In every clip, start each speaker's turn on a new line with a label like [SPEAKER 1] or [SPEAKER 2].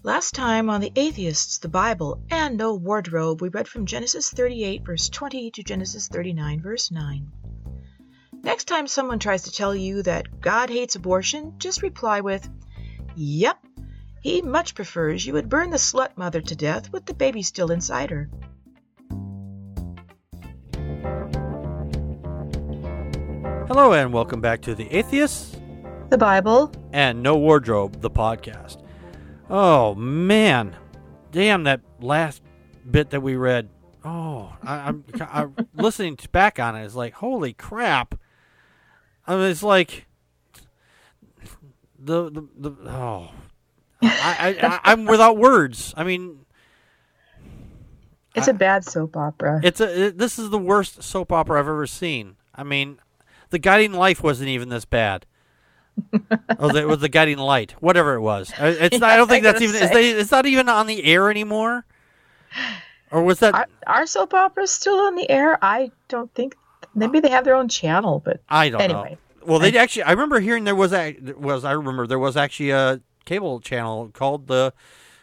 [SPEAKER 1] Last time on The Atheists, the Bible, and No Wardrobe, we read from Genesis 38, verse 20 to Genesis 39, verse 9. Next time someone tries to tell you that God hates abortion, just reply with, "Yep, he much prefers you would burn the slut mother to death with the baby still inside her."
[SPEAKER 2] Hello and welcome back to The Atheists,
[SPEAKER 1] The Bible,
[SPEAKER 2] and No Wardrobe, the podcast. Oh, man. Damn, that last bit that we read. Oh, I'm listening back on it. It's like, holy crap. I mean, it's like, I'm without words. I mean,
[SPEAKER 1] it's a bad soap opera.
[SPEAKER 2] This is the worst soap opera I've ever seen. I mean, The Guiding Life wasn't even this bad. It was The Guiding Light, whatever it was. It's not, I don't think that's even. It's not even on the air anymore. Or was that
[SPEAKER 1] our soap opera's still on the air? I don't think. Maybe they have their own channel, but
[SPEAKER 2] I don't
[SPEAKER 1] anyway.
[SPEAKER 2] know. Well, they actually. I remember hearing there was actually a cable channel called the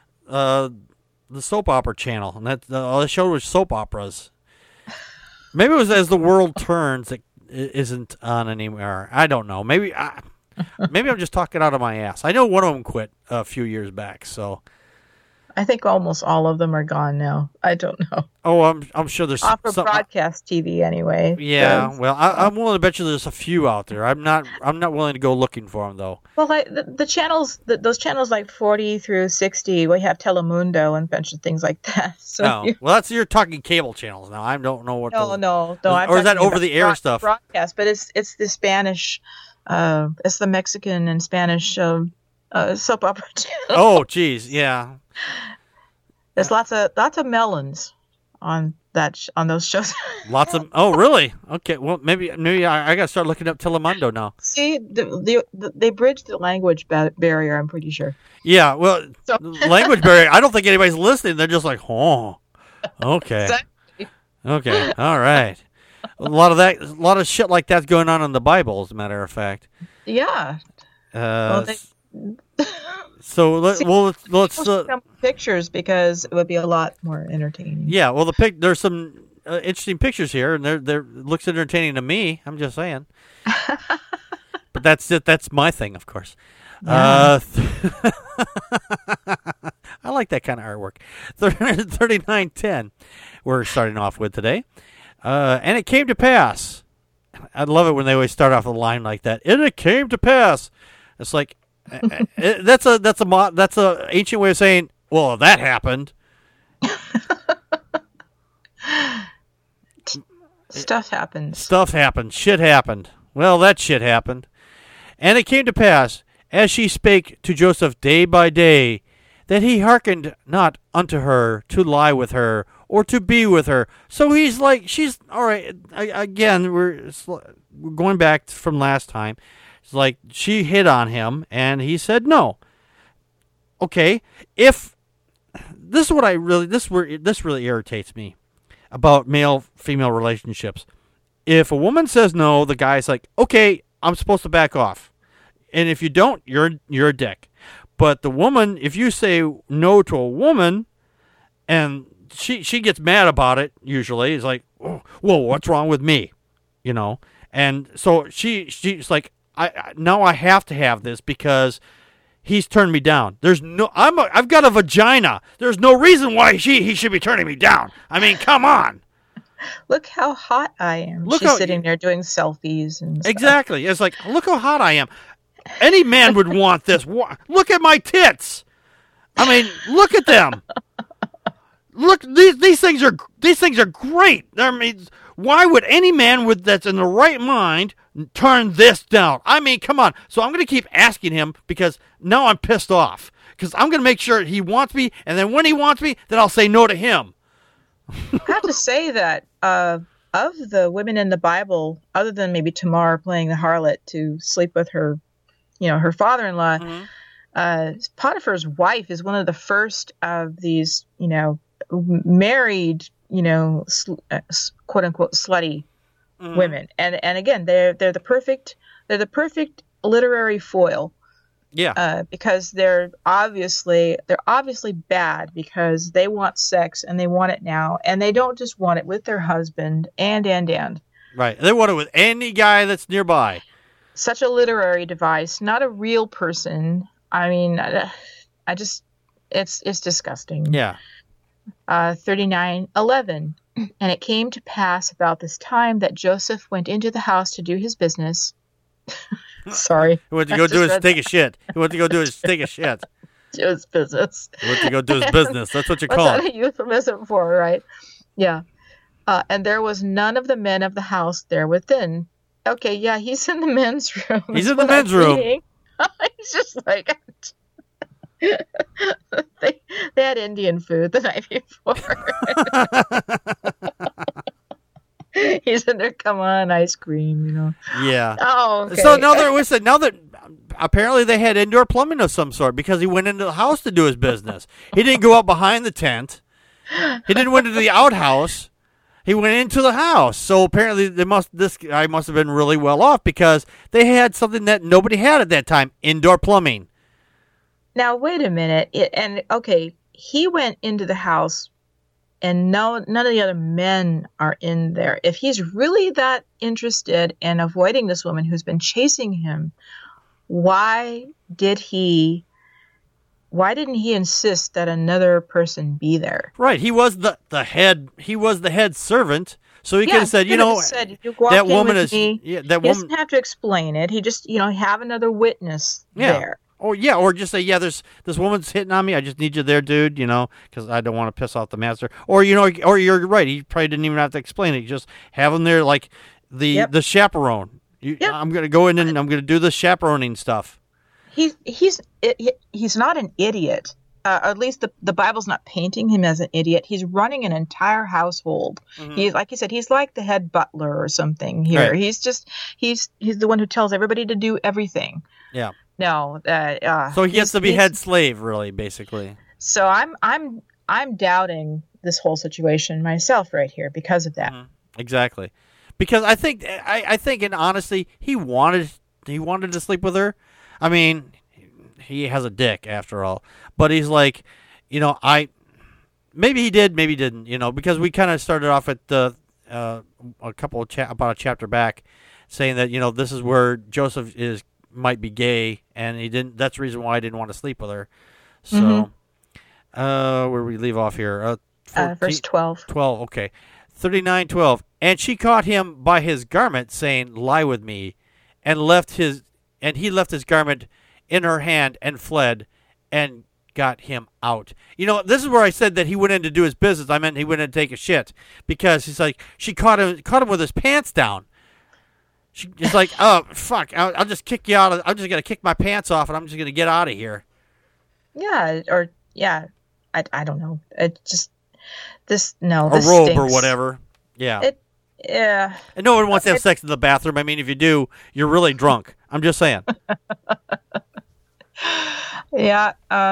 [SPEAKER 2] soap opera channel, and that the show was soap operas. Maybe it was As the World Turns that isn't on anymore. I don't know. Maybe I'm just talking out of my ass. I know one of them quit a few years back, so
[SPEAKER 1] I think almost all of them are gone now. I don't know.
[SPEAKER 2] Oh, I'm sure there's
[SPEAKER 1] off of broadcast TV anyway.
[SPEAKER 2] Yeah, well, I'm willing to bet you there's a few out there. I'm not willing to go looking for them though.
[SPEAKER 1] Well, like the channels, those channels like 40 through 60, we have Telemundo and a bunch of things like that. So
[SPEAKER 2] you're talking cable channels now. I don't know what.
[SPEAKER 1] No.
[SPEAKER 2] Or is that over the air stuff?
[SPEAKER 1] Broadcast, but it's the Spanish, it's the Mexican and Spanish soap opera channel.
[SPEAKER 2] Oh, geez, yeah.
[SPEAKER 1] There's lots of melons on those shows.
[SPEAKER 2] Lots of. Oh, really? Okay. Well, maybe I got to start looking up Telemundo now.
[SPEAKER 1] See, they bridged the language barrier. I'm pretty sure.
[SPEAKER 2] Yeah. Well, language barrier. I don't think anybody's listening. They're just like, oh, okay,
[SPEAKER 1] exactly.
[SPEAKER 2] Okay, all right. A lot of shit like that's going on in the Bible, as a matter of fact.
[SPEAKER 1] Yeah.
[SPEAKER 2] So let's
[SPEAKER 1] pictures because it would be a lot more entertaining.
[SPEAKER 2] Yeah, well, there's some interesting pictures here, and they're looks entertaining to me. I'm just saying, but that's it. That's my thing, of course. Yeah. I like that kind of artwork. 39:10. We're starting off with today, and it came to pass. I love it when they always start off a line like that. And it came to pass. It's like. That's a ancient way of saying, well, that happened.
[SPEAKER 1] Stuff happens.
[SPEAKER 2] Stuff happened. Shit happened. Well, that shit happened. And it came to pass, as she spake to Joseph day by day, that he hearkened not unto her to lie with her or to be with her. So he's like, she's all right. Again, we're going back from last time. It's like she hit on him, and he said no. Okay, if this is what this really irritates me about male-female relationships. If a woman says no, the guy's like, okay, I'm supposed to back off, and if you don't, you're a dick. But the woman, if you say no to a woman, and she gets mad about it, usually is like, oh, whoa, what's wrong with me, And so she's like. Now I have to have this because he's turned me down. I've got a vagina. There's no reason why he should be turning me down. I mean, come on.
[SPEAKER 1] Look how hot I am. She's sitting there doing selfies and stuff.
[SPEAKER 2] Exactly. It's like, look how hot I am. Any man would want this. Look at my tits. I mean, look at them. Look, these things are great. I mean, why would any man that's in the right mind turn this down? I mean, come on. So I'm going to keep asking him because now I'm pissed off. Because I'm going to make sure he wants me, and then when he wants me, then I'll say no to him.
[SPEAKER 1] I have to say that of the women in the Bible, other than maybe Tamar playing the harlot to sleep with her, her father-in-law, Potiphar's wife is one of the first of these, married, quote unquote slutty women. And again, they're the perfect literary foil
[SPEAKER 2] Yeah.
[SPEAKER 1] Because they're obviously bad because they want sex and they want it now, and they don't just want it with their husband and
[SPEAKER 2] Right. They want it with any guy that's nearby.
[SPEAKER 1] such a literary device, not a real person. I mean, I just it's disgusting.
[SPEAKER 2] Yeah.
[SPEAKER 1] 39:11. And it came to pass about this time that Joseph went into the house to do his business. Sorry.
[SPEAKER 2] He went to go do his take a shit. He went to go do his take a shit.
[SPEAKER 1] Do his business.
[SPEAKER 2] He went to go do his business. That's what you call
[SPEAKER 1] What's
[SPEAKER 2] it.
[SPEAKER 1] that a euphemism for, right? Yeah. And there was none of the men of the house there within. Okay, yeah, he's in the men's room.
[SPEAKER 2] He's in the men's room.
[SPEAKER 1] He's just like... they had Indian food the night before. He's in there, come on, ice cream,
[SPEAKER 2] Yeah.
[SPEAKER 1] Oh, okay.
[SPEAKER 2] So now that apparently they had indoor plumbing of some sort because he went into the house to do his business. He didn't go out behind the tent. He didn't went into the outhouse. He went into the house. So apparently this guy must have been really well off because they had something that nobody had at that time: indoor plumbing.
[SPEAKER 1] Now, wait a minute. He went into the house and none of the other men are in there. If he's really that interested in avoiding this woman who's been chasing him, why didn't he insist that another person be there?
[SPEAKER 2] Right. He was the head. He was the head servant. So he could have said,
[SPEAKER 1] you walk
[SPEAKER 2] that
[SPEAKER 1] in
[SPEAKER 2] woman
[SPEAKER 1] with
[SPEAKER 2] is.
[SPEAKER 1] me.
[SPEAKER 2] Yeah, that
[SPEAKER 1] He
[SPEAKER 2] woman
[SPEAKER 1] doesn't have to explain it. He just, have another witness there.
[SPEAKER 2] Or just say, there's this woman's hitting on me. I just need you there, dude. Because I don't want to piss off the master. Or or you're right. He probably didn't even have to explain it. You just have him there, like the chaperone. I'm gonna go in and I'm gonna do the chaperoning stuff.
[SPEAKER 1] He's not an idiot. Or at least the Bible's not painting him as an idiot. He's running an entire household.
[SPEAKER 2] Mm-hmm.
[SPEAKER 1] He's, like you said, he's like the head butler or something here.
[SPEAKER 2] Right.
[SPEAKER 1] He's the one who tells everybody to do everything.
[SPEAKER 2] Yeah.
[SPEAKER 1] No.
[SPEAKER 2] So he gets to be head slave, really, basically.
[SPEAKER 1] So I'm doubting this whole situation myself right here because of that.
[SPEAKER 2] Mm-hmm. Exactly. Because I think in honesty, he wanted to sleep with her. I mean, he has a dick after all, but he's like, maybe he did, maybe he didn't, because we kind of started off at the about a chapter back, saying that this is where Joseph might be gay, and he didn't. That's the reason why I didn't want to sleep with her. So, where we leave off here,
[SPEAKER 1] verse 12.
[SPEAKER 2] 12. Okay, 39:12. And she caught him by his garment, saying, "Lie with me," and he left his garment in her hand and fled, and got him out. This is where I said that he went in to do his business. I meant he went in to take a shit, because he's like, she caught him with his pants down. She's like, oh fuck, I'll just kick you out. I'm just gonna kick my pants off, and I'm just gonna get out of here.
[SPEAKER 1] Yeah, I don't know. It just this robe
[SPEAKER 2] stinks. Or whatever. Yeah.
[SPEAKER 1] Yeah.
[SPEAKER 2] And no one wants to have sex in the bathroom. I mean, if you do, you're really drunk. I'm just saying.
[SPEAKER 1] Yeah.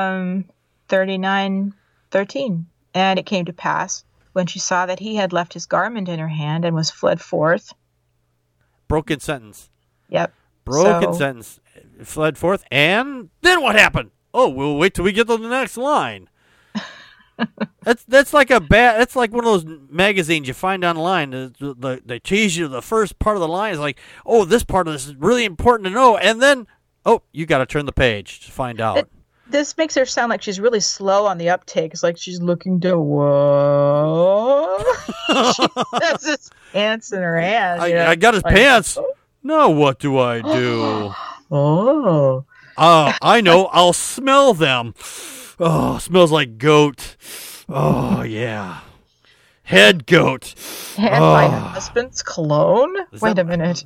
[SPEAKER 1] 39:13. And it came to pass, when she saw that he had left his garment in her hand and was fled forth.
[SPEAKER 2] Broken sentence.
[SPEAKER 1] Yep.
[SPEAKER 2] Broken sentence. Fled forth. And then what happened? Oh, we'll wait till we get to the next line. That's like that's like one of those magazines you find online. They tease you the first part of the line is like, oh, this part of this is really important to know, and then, oh, you got to turn the page to find out.
[SPEAKER 1] This makes her sound like she's really slow on the uptake. It's like she's looking to whoa. She has his pants in her hand.
[SPEAKER 2] I got his pants. Oh. Now what do I do? I know. I'll smell them. Oh, smells like goat. Oh, yeah. Head goat.
[SPEAKER 1] And my husband's cologne? Wait a minute.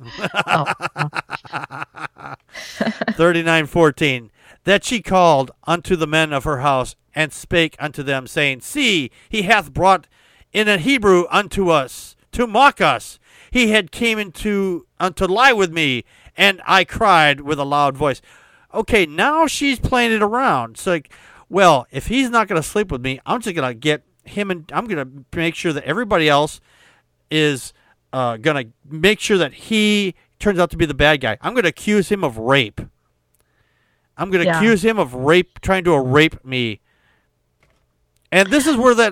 [SPEAKER 2] 39:14. That she called unto the men of her house, and spake unto them, saying, See, he hath brought in a Hebrew unto us, to mock us. He had came unto lie with me, and I cried with a loud voice. Okay, now she's playing it around. It's like, well, if he's not going to sleep with me, I'm just going to get him, and I'm going to make sure that everybody else is going to make sure that he turns out to be the bad guy. I'm going to accuse him of rape. I'm going to
[SPEAKER 1] Yeah.
[SPEAKER 2] accuse him of trying to rape me. And this is where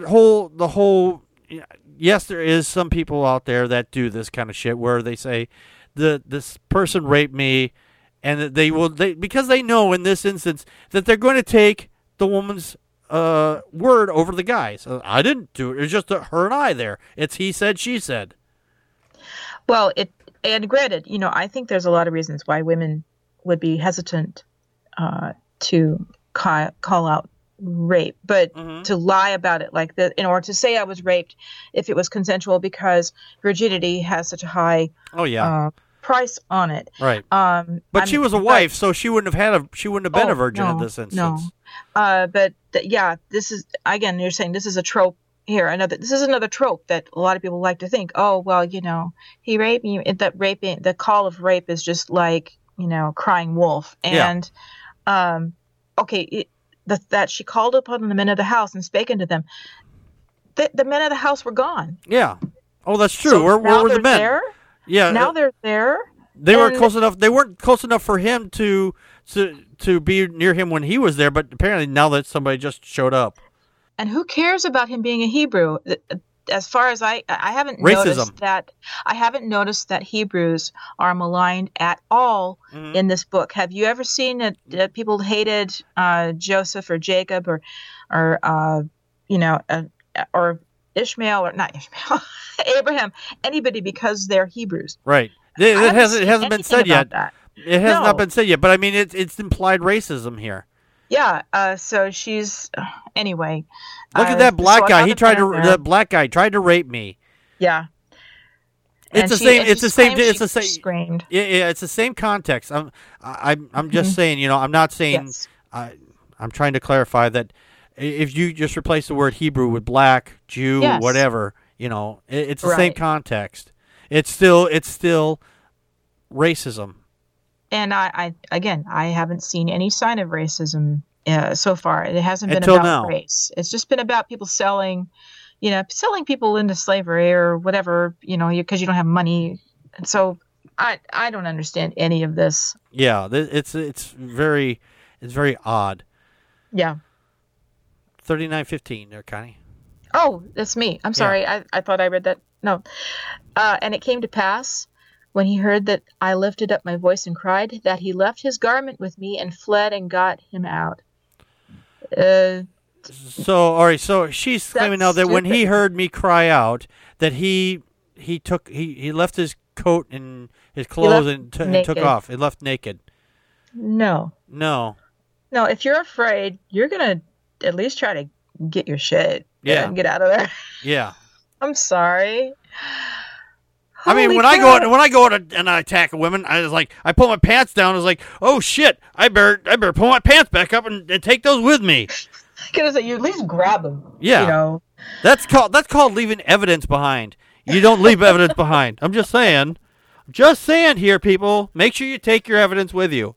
[SPEAKER 2] yes, there is some people out there that do this kind of shit where they say this person raped me, and that because they know in this instance that they're going to take the woman's word over the guy's. I didn't do it. It was just her and I there. It's he said, she said.
[SPEAKER 1] Well, and granted, I think there's a lot of reasons why women would be hesitant to call out rape, but to lie about it like that, in order to say I was raped if it was consensual, because virginity has such a high price on it.
[SPEAKER 2] Right. But she was a wife, so she wouldn't have been a virgin in this instance.
[SPEAKER 1] No. This is, again, you're saying this is a trope here. This is another trope that a lot of people like to think, oh, well, he raped me. The call of rape is just like, crying wolf. And, that she called upon the men of the house and spake unto them. The men of the house were gone.
[SPEAKER 2] Yeah. Oh, that's true.
[SPEAKER 1] So
[SPEAKER 2] where were the men?
[SPEAKER 1] There.
[SPEAKER 2] Yeah.
[SPEAKER 1] Now they're there.
[SPEAKER 2] They weren't close enough. They weren't close enough for him to be near him when he was there. But apparently now that somebody just showed up.
[SPEAKER 1] And who cares about him being a Hebrew? As far as I haven't noticed that Hebrews are maligned at all in this book. Have you ever seen that people hated Joseph or Jacob or Ishmael, or not Ishmael, Abraham, anybody, because they're Hebrews?
[SPEAKER 2] Right. It hasn't been said yet.
[SPEAKER 1] That.
[SPEAKER 2] It has not been said yet. But I mean, it's implied racism here.
[SPEAKER 1] Yeah. So she's anyway.
[SPEAKER 2] Look at that black guy. The black guy tried to rape me.
[SPEAKER 1] Yeah.
[SPEAKER 2] It's the same. It's the same. It's the same.
[SPEAKER 1] Screamed.
[SPEAKER 2] Yeah. It's the same context. I'm just saying. I'm not saying.
[SPEAKER 1] Yes.
[SPEAKER 2] I'm trying to clarify that if you just replace the word Hebrew with black, Jew, whatever, it's the same context. It's still racism.
[SPEAKER 1] And I haven't seen any sign of racism so far. It hasn't been
[SPEAKER 2] Until
[SPEAKER 1] about
[SPEAKER 2] now.
[SPEAKER 1] race. It's just been about people selling people into slavery or whatever, because you don't have money. And so I don't understand any of this.
[SPEAKER 2] Yeah, it's very odd.
[SPEAKER 1] Yeah.
[SPEAKER 2] 39:15 there, Connie.
[SPEAKER 1] Oh, that's me. I'm sorry. Yeah. I thought I read that. No. And it came to pass, when he heard that I lifted up my voice and cried, that he left his garment with me and fled and got him out.
[SPEAKER 2] All right. So she's claiming now that when he heard me cry out, that he left his coat and his clothes and took off. He left naked.
[SPEAKER 1] No. If you're afraid, you're gonna at least try to get your shit.
[SPEAKER 2] Yeah.
[SPEAKER 1] And get out of there.
[SPEAKER 2] Yeah.
[SPEAKER 1] I'm sorry.
[SPEAKER 2] I mean, when I go out and I attack a woman, I pull my pants down. I was like, oh shit, I better pull my pants back up and take those with me.
[SPEAKER 1] Gonna say, you at least grab them.
[SPEAKER 2] Yeah, that's called leaving evidence behind. You don't leave evidence behind. I'm just saying here, people. Make sure you take your evidence with you.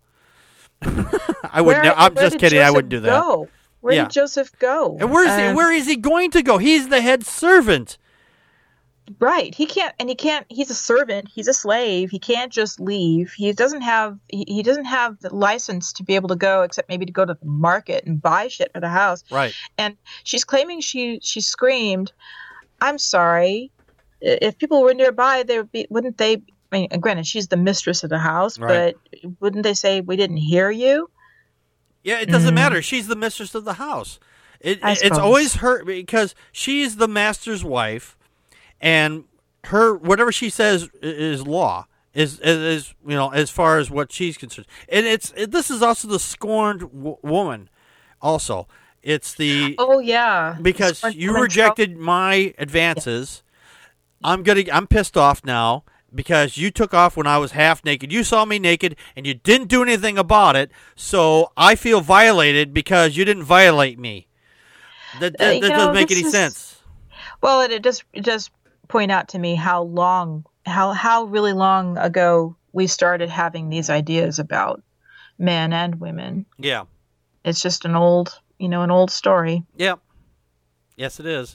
[SPEAKER 2] I wouldn't. I'm just kidding. I wouldn't do that.
[SPEAKER 1] Where did Joseph go?
[SPEAKER 2] And where is he going to go? He's the head servant.
[SPEAKER 1] Right. He can't. He's a servant. He's a slave. He can't just leave. He doesn't have the license to be able to go, except maybe to go to the market and buy shit for the house.
[SPEAKER 2] Right.
[SPEAKER 1] And she's claiming she screamed. I'm sorry. If people were nearby, wouldn't they? I mean, granted, she's the mistress of the house,
[SPEAKER 2] right.
[SPEAKER 1] But wouldn't they say, we didn't hear you?
[SPEAKER 2] Yeah, it doesn't matter. She's the mistress of the house. It's always her, because she's the master's wife, and her whatever she says is law. Is as far as what she's concerned, and this is also the scorned woman. Also, it's the because you rejected my advances. I'm pissed off now. Because you took off when I was half naked. You saw me naked, and you didn't do anything about it, so I feel violated because you didn't violate me. That doesn't make any sense.
[SPEAKER 1] Well, it does point out to me how really long ago we started having these ideas about men and women.
[SPEAKER 2] Yeah.
[SPEAKER 1] It's just an old story.
[SPEAKER 2] Yeah. Yes, it is.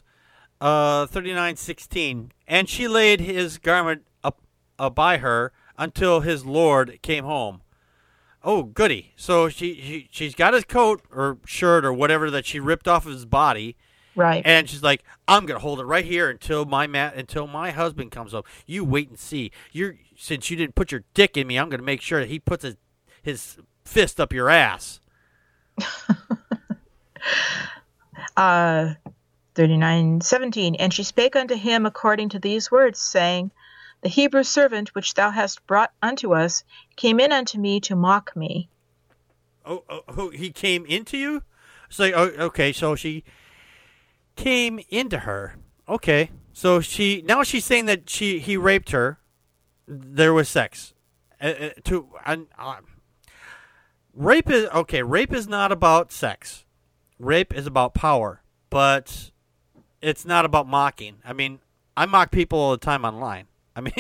[SPEAKER 2] 39:16. And she laid his garment by her until his Lord came home. Oh, goody. So she's got his coat or shirt or whatever that she ripped off of his body.
[SPEAKER 1] Right.
[SPEAKER 2] And she's like, I'm going to hold it right here until my husband comes up. You wait and see. Since you didn't put your dick in me, I'm going to make sure that he puts his fist up your ass.
[SPEAKER 1] 39:17. And she spake unto him according to these words, saying, The Hebrew servant which thou hast brought unto us came in unto me to mock me.
[SPEAKER 2] Oh, he came into you? So, okay, so she came into her. Okay, so she's saying that he raped her. There was sex. Rape is not about sex. Rape is about power, but it's not about mocking. I mean, I mock people all the time online. I mean,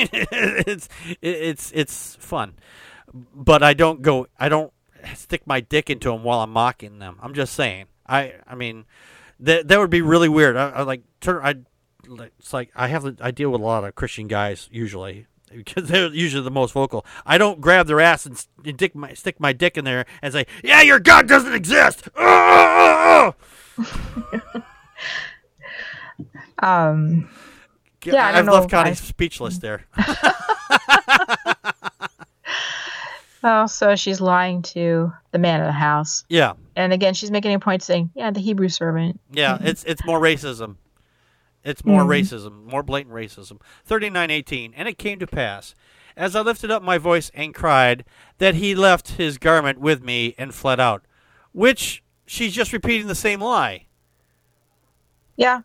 [SPEAKER 2] it's fun, but I don't stick my dick into them while I'm mocking them. I'm just saying. I mean, that would be really weird. It's like I deal with a lot of Christian guys usually because they're usually the most vocal. I don't grab their ass and stick my dick in there and say, "Yeah, your God doesn't exist."
[SPEAKER 1] Yeah,
[SPEAKER 2] I've left Connie speechless there.
[SPEAKER 1] Oh, so she's lying to the man of the house.
[SPEAKER 2] Yeah.
[SPEAKER 1] And again, she's making a point saying, yeah, the Hebrew servant.
[SPEAKER 2] Yeah, it's more racism. It's more racism, more blatant racism. 39:18, and it came to pass, as I lifted up my voice and cried, that he left his garment with me and fled out. Which, she's just repeating the same lie.
[SPEAKER 1] Yeah.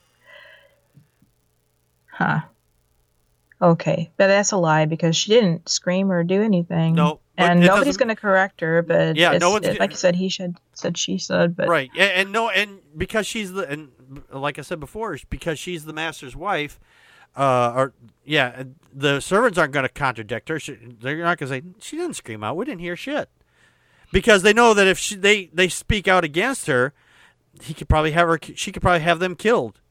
[SPEAKER 1] Huh. Okay, but that's a lie because she didn't scream or do anything.
[SPEAKER 2] No.
[SPEAKER 1] And nobody's going to correct her, but
[SPEAKER 2] yeah, no one's
[SPEAKER 1] like I said, she said, but
[SPEAKER 2] right, and because she's like I said before, because she's the master's wife, the servants aren't going to contradict her. They're not going to say she didn't scream out. We didn't hear shit, because they know that if they speak out against her, she could probably have them killed.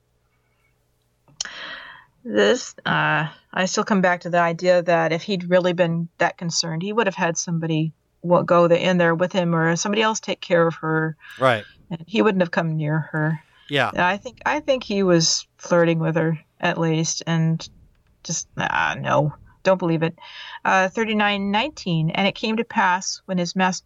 [SPEAKER 1] This, I still come back to the idea that if he'd really been that concerned, he would have had somebody go in there with him, or somebody else take care of her.
[SPEAKER 2] Right. And
[SPEAKER 1] he wouldn't have come near her.
[SPEAKER 2] Yeah.
[SPEAKER 1] I think he was flirting with her at least, and just no, don't believe it. 39:19, and it came to pass when his master.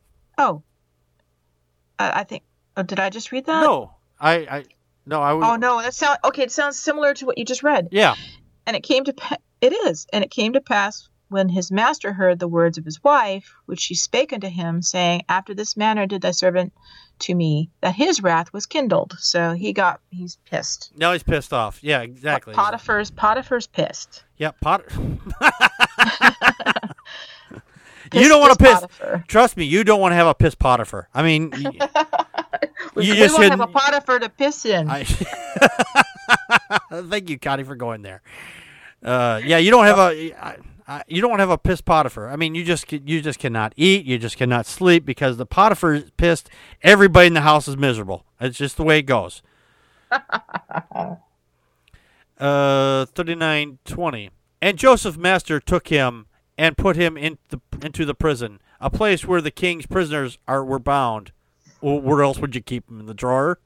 [SPEAKER 1] I think. Oh, did I just read that?
[SPEAKER 2] No, No, I would.
[SPEAKER 1] Oh no, it sounds similar to what you just read.
[SPEAKER 2] Yeah.
[SPEAKER 1] And it came to pass when his master heard the words of his wife, which she spake unto him, saying, After this manner did thy servant to me, that his wrath was kindled. So he's pissed.
[SPEAKER 2] Now he's pissed off. Yeah, exactly.
[SPEAKER 1] Potiphar's pissed.
[SPEAKER 2] Yeah, You don't want to piss. Potiphar. Trust me, you don't want to have a piss Potiphar. I mean,
[SPEAKER 1] we just won't have a Potiphar to piss in.
[SPEAKER 2] Thank you, Connie, for going there. Yeah, you don't have you don't want to have a piss Potiphar. I mean, you just cannot eat. You just cannot sleep because the Potiphar is pissed. Everybody in the house is miserable. It's just the way it goes. 39:20, and Joseph's master took him and put him into the prison, a place where the king's prisoners were bound. Well, where else would you keep him, in the drawer?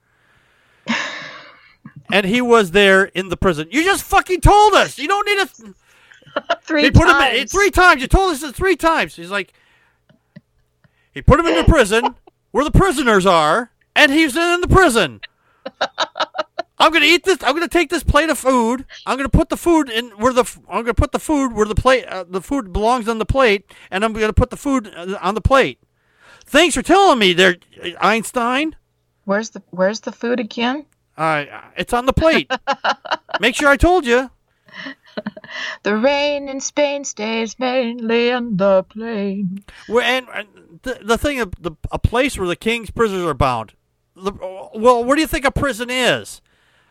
[SPEAKER 2] And he was there in the prison. You just fucking told us. You don't need us.
[SPEAKER 1] Three times.
[SPEAKER 2] Him 3 times. You told us it 3 times. He's like, he put him in the prison where the prisoners are, and he's in the prison. I'm gonna eat this. I'm gonna take this plate of food. I'm gonna put the food in where the plate. The food belongs on the plate, and I'm gonna put the food on the plate. Thanks for telling me, there, Einstein.
[SPEAKER 1] Where's the food again?
[SPEAKER 2] It's on the plate. Make sure I told you.
[SPEAKER 1] The rain in Spain stays mainly on the plain.
[SPEAKER 2] The thing, a place where the king's prisoners are bound. Well, where do you think a prison is?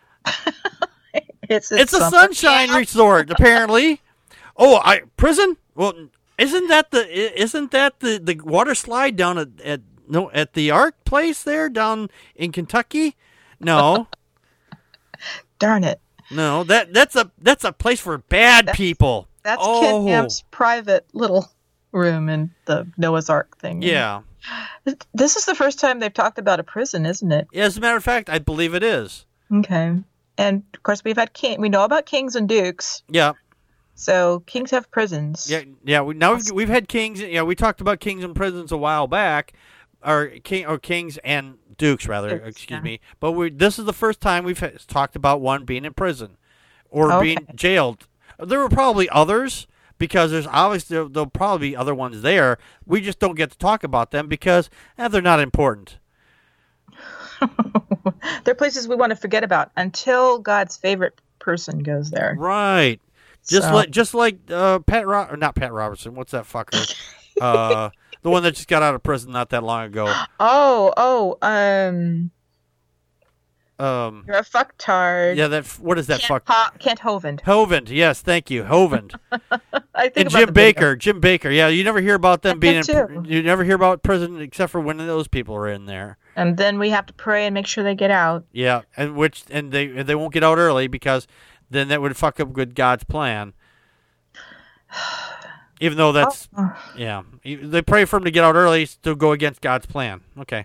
[SPEAKER 1] It's
[SPEAKER 2] a sunshine resort, apparently. Prison? Well, isn't that the water slide down at the Ark place there down in Kentucky? No.
[SPEAKER 1] Darn it.
[SPEAKER 2] No, that's a place for bad people.
[SPEAKER 1] That's Kid Amp's private little room in the Noah's Ark thing.
[SPEAKER 2] Yeah.
[SPEAKER 1] This is the first time they've talked about a prison, isn't it?
[SPEAKER 2] As a matter of fact, I believe it is.
[SPEAKER 1] Okay. And, of course, we know about kings and dukes.
[SPEAKER 2] Yeah.
[SPEAKER 1] So kings have prisons.
[SPEAKER 2] Yeah. We've had kings. Yeah, we talked about kings and prisons a while back, or kings and dukes rather. Excuse me. But this is the first time we've talked about one being in prison or being jailed. There were probably others because there'll probably be other ones there. We just don't get to talk about them because they're not important.
[SPEAKER 1] They're places we want to forget about until God's favorite person goes there.
[SPEAKER 2] Right. Just like not Pat Robertson. What's that fucker? The one that just got out of prison not that long ago.
[SPEAKER 1] You're a fucktard.
[SPEAKER 2] Yeah, what is that fuck?
[SPEAKER 1] Kent Hovind.
[SPEAKER 2] Hovind, yes, thank you, Hovind.
[SPEAKER 1] I think
[SPEAKER 2] and Jim Baker. Yeah, you never hear about them being in. You never hear about prison except for when those people are in there.
[SPEAKER 1] And then we have to pray and make sure they get out.
[SPEAKER 2] Yeah, and they won't get out early because then that would fuck up good God's plan. Even though that's yeah, they pray for him to get out early to go against God's plan. Okay.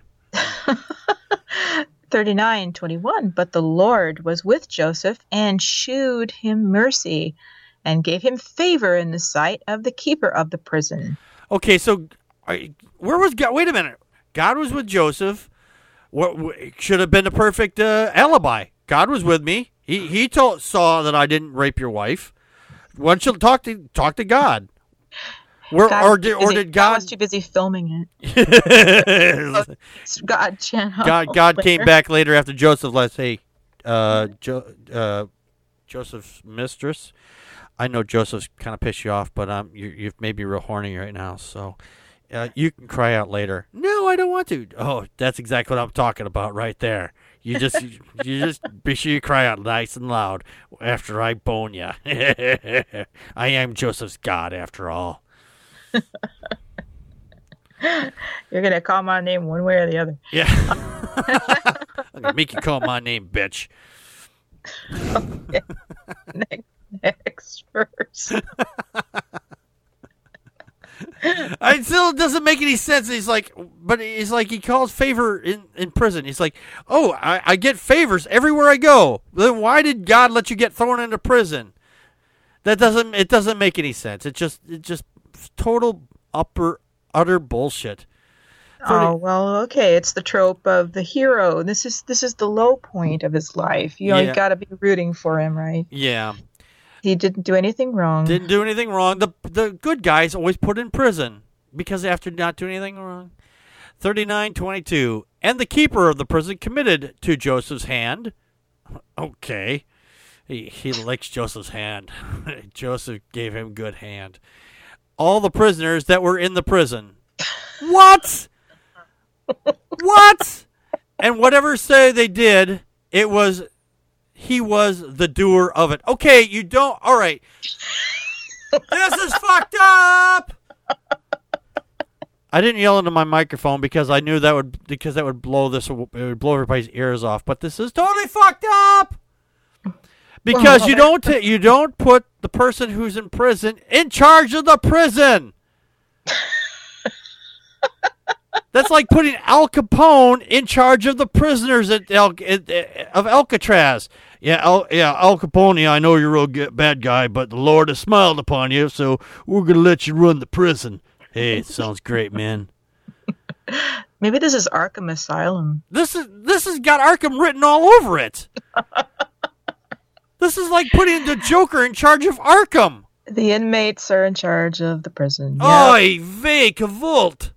[SPEAKER 1] 39:21. But the Lord was with Joseph and shewed him mercy and gave him favor in the sight of the keeper of the prison.
[SPEAKER 2] Okay, so where was God? Wait a minute. God was with Joseph. What should have been the perfect alibi? God was with me. He saw that I didn't rape your wife. Why don't you talk to God? Did God
[SPEAKER 1] was too busy filming it?
[SPEAKER 2] God came back later after Joseph. Let's say, Joseph's mistress. I know Joseph's kind of pissed you off, but you've made me real horny right now. So, you can cry out later. No, I don't want to. Oh, that's exactly what I'm talking about right there. You just be sure you cry out nice and loud after I bone you. I am Joseph's God after all.
[SPEAKER 1] You're gonna call my name one way or the other.
[SPEAKER 2] Yeah. I'm gonna make you call my name, bitch.
[SPEAKER 1] Okay. Next verse.
[SPEAKER 2] It still doesn't make any sense. He's like he calls favor in prison. He's like, oh, I get favors everywhere I go. Then why did God let you get thrown into prison? It doesn't make any sense. It just total utter bullshit.
[SPEAKER 1] Oh, well, okay. It's the trope of the hero. This is the low point of his life. You got to be rooting for him, right?
[SPEAKER 2] Yeah.
[SPEAKER 1] He didn't do anything wrong.
[SPEAKER 2] The good guys always put in prison because after not doing anything wrong. 39:22. And the keeper of the prison committed to Joseph's hand. Okay. He licks Joseph's hand. Joseph gave him good hand. All the prisoners that were in the prison. What? What? And whatever say they did, he was the doer of it. Okay, you don't. All right. This is fucked up. I didn't yell into my microphone because I knew that would blow everybody's ears off. But this is totally fucked up. Because you don't put the person who's in prison in charge of the prison. That's like putting Al Capone in charge of the prisoners of Alcatraz. Al Capone, I know you're a real bad guy, but the Lord has smiled upon you, so we're going to let you run the prison. Hey, it sounds great, man.
[SPEAKER 1] Maybe this is Arkham Asylum.
[SPEAKER 2] This has got Arkham written all over it. This is like putting the Joker in charge of Arkham.
[SPEAKER 1] The inmates are in charge of the prison. Yep.
[SPEAKER 2] Oy vey cavult.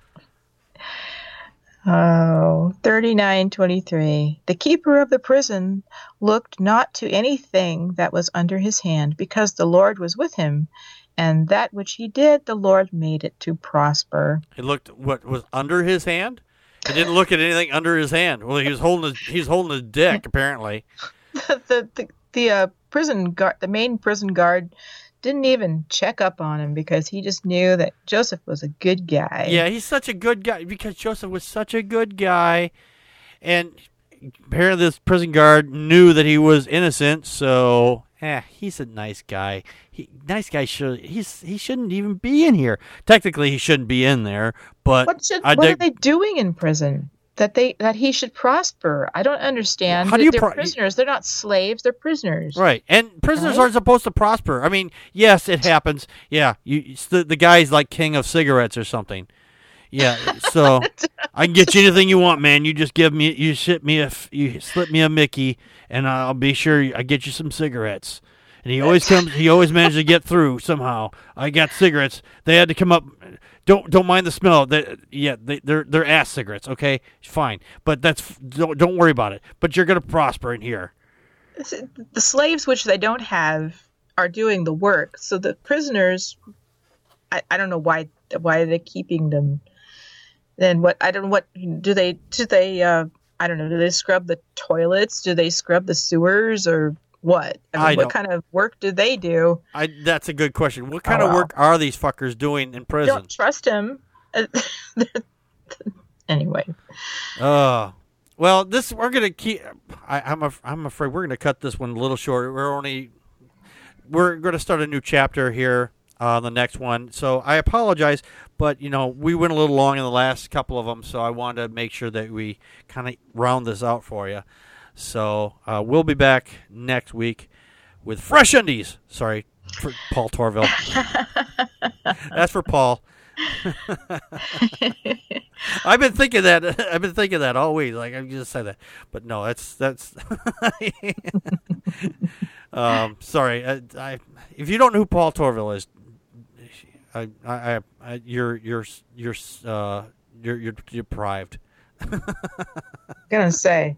[SPEAKER 1] Oh, 39:23. The keeper of the prison looked not to anything that was under his hand, because the Lord was with him, and that which he did, the Lord made it to prosper.
[SPEAKER 2] He looked what was under his hand? He didn't look at anything under his hand. Well, he was holding his dick, apparently.
[SPEAKER 1] The prison guard, the main prison guard, didn't even check up on him because he just knew that Joseph was a good guy.
[SPEAKER 2] Yeah, he's such a good guy because Joseph was such a good guy, and apparently this prison guard knew that he was innocent. So he's a nice guy. Nice guy he shouldn't even be in here. Technically, he shouldn't be in there. But
[SPEAKER 1] what are they doing in prison that he should prosper? I don't understand.
[SPEAKER 2] How do you
[SPEAKER 1] they're prisoners. They're not slaves. They're prisoners.
[SPEAKER 2] Right, and prisoners aren't supposed to prosper. I mean, yes, it happens. Yeah, the guy's like king of cigarettes or something. Yeah, so I can get you anything you want, man. You just you slip me a Mickey, and I'll be sure I get you some cigarettes. And he always manages to get through somehow. I got cigarettes. They had to come up. Don't mind the smell. They're ass cigarettes. Okay, fine, but don't worry about it. But you're gonna prosper in here.
[SPEAKER 1] The slaves, which they don't have, are doing the work. So the prisoners, I don't know why they're keeping them. Then what? I don't know what do they I don't know. Do they scrub the toilets? Do they scrub the sewers or what? What kind of work do they do?
[SPEAKER 2] That's a good question. What kind of work are these fuckers doing in prison?
[SPEAKER 1] Don't trust him. Anyway.
[SPEAKER 2] Well, we're gonna keep. I'm afraid we're gonna cut this one a little short. We're gonna start a new chapter here. The next one. So I apologize, but we went a little long in the last couple of them, so I wanted to make sure that we kind of round this out for you. So we'll be back next week with Fresh Undies. Sorry, for Paul Torville. That's for Paul. I've been thinking that all week. Like I'm just saying that, but no, that's. Sorry, if you don't know who Paul Torville is. You're deprived.
[SPEAKER 1] I'm gonna say,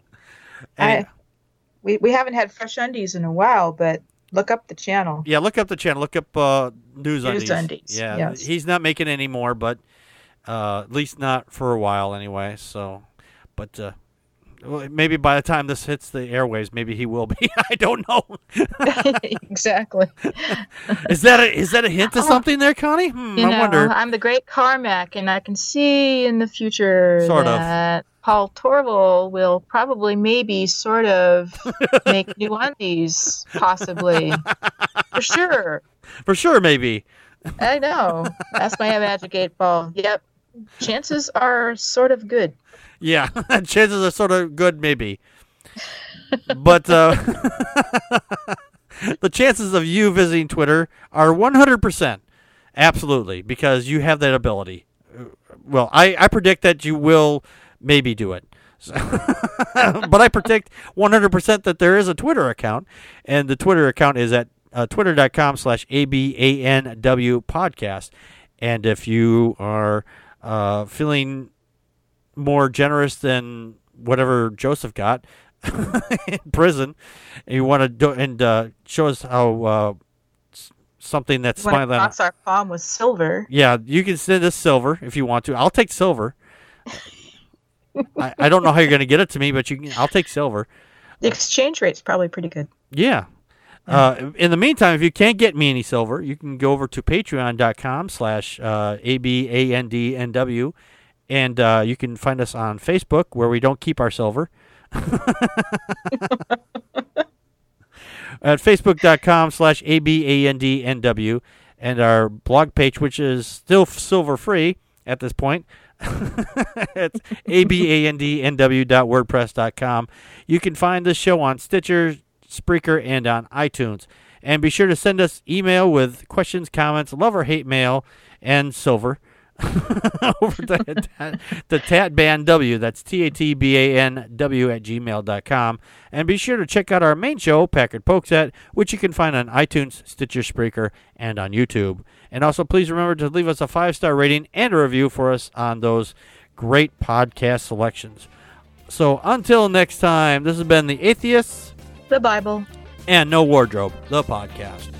[SPEAKER 1] we haven't had Fresh Undies in a while, but look up the channel.
[SPEAKER 2] Yeah, look up the channel. Look up News Undies. Yeah,
[SPEAKER 1] yes.
[SPEAKER 2] He's not making any more, but at least not for a while anyway. So, but maybe by the time this hits the airwaves, maybe he will be. I don't know.
[SPEAKER 1] Exactly.
[SPEAKER 2] Is that a hint to something there, Connie? I wonder.
[SPEAKER 1] I'm the great Carmack, and I can see in the future that Paul Torville will probably sort of make new undies, possibly. For sure.
[SPEAKER 2] For sure, maybe.
[SPEAKER 1] I know. Ask my Magic 8 Ball. Yep. Chances are sort of good.
[SPEAKER 2] Yeah, chances are sort of good, maybe. But the chances of you visiting Twitter are 100%. Absolutely, because you have that ability. Well, I predict that you will maybe do it. But I predict 100% that there is a Twitter account, and the Twitter account is at twitter.com/ABANW podcast. And if you are feeling more generous than whatever Joseph got in prison, and you want to do and show us how something that's smiling.
[SPEAKER 1] Box our palm with silver.
[SPEAKER 2] Yeah, you can send us silver if you want to. I'll take silver. I don't know how you're going to get it to me, but I'll take silver.
[SPEAKER 1] The exchange rate's probably pretty good.
[SPEAKER 2] Yeah. In the meantime, if you can't get me any silver, you can go over to patreon.com/ABANDNW. And you can find us on Facebook, where we don't keep our silver. At facebook.com/ABANDNW. And our blog page, which is still silver-free at this point. It's abandnw.wordpress.com. You can find this show on Stitcher, Spreaker, and on iTunes. And be sure to send us email with questions, comments, love or hate mail, and silver. Over to TatBandW, that's TATBANW @gmail.com. And be sure to check out our main show, Packard Pokes, which you can find on iTunes, Stitcher, Spreaker, and on YouTube. And also please remember to leave us a 5-star rating and a review for us on those great podcast selections. So until next time, this has been The Atheists,
[SPEAKER 1] The Bible,
[SPEAKER 2] and No Wardrobe, the podcast.